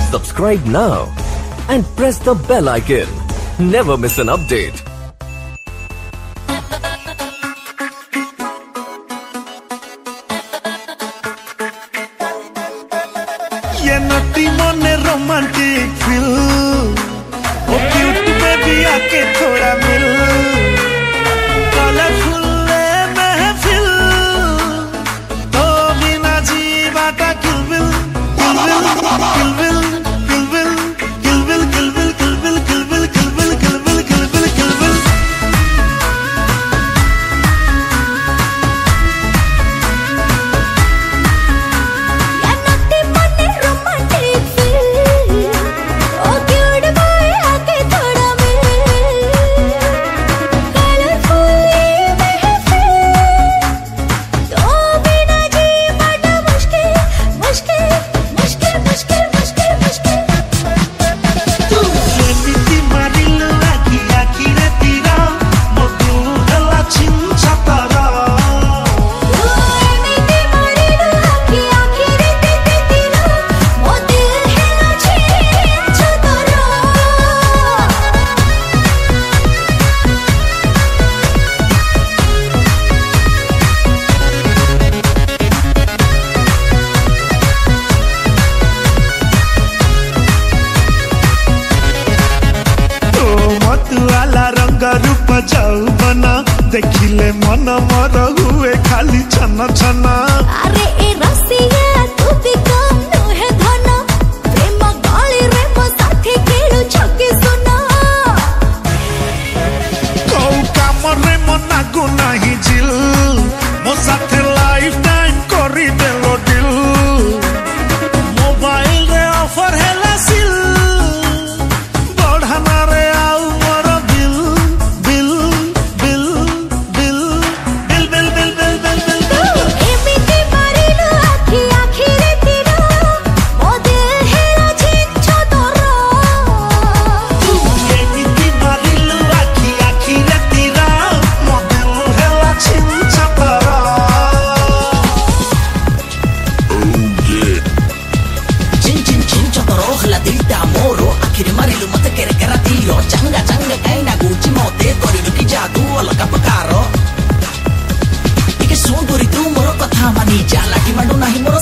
Subscribe now and press the bell icon. Never miss an update. ये नटी मोने romantic feel, ओ cute baby आके थोड़ा मिल, कलरफुल महफिल, तो बिना जीवा का किलबिल किलबिल किलबिल किलबिल किलबिल किलबिल किलबिल किलबिल किलबिल किलबिल किलबिल किलबिल। रूप जाऊबना देखिले मन मर हुए खाली छना छना। अरे ए रसिया तू भी कम नुहे धन, प्रेम गाली रे मो साथी खेलु छके सुना। कौ काम रे मना गुना ही जिल, मो साथे लाइफ टाइम करी देलो दिल। मोबाइल रे ऑफर हैला सिल, बढ़ाना रे आउ मोर बिल बिल बिल बिल बिल बिल बिल बिल बिल बिल बिल। एमिति मारिलु आखी आखी रे तीरा, मो दिल हेला छिछ तोरा। एमिति मारिलु आखी आखी रे तीरा, मो दिल हेला छिछ तोरा। चिन चिन चिन चतरो हला दिलटा मोरो, आखिर मारिलु मते केरे करातियो। चंगा चंगा काइना गुची मोते करिलु कि जादू अलगा पकारो। टिके सुन गोरी तू मोर कथा मानी जा, लाठी मांडू नाही मोर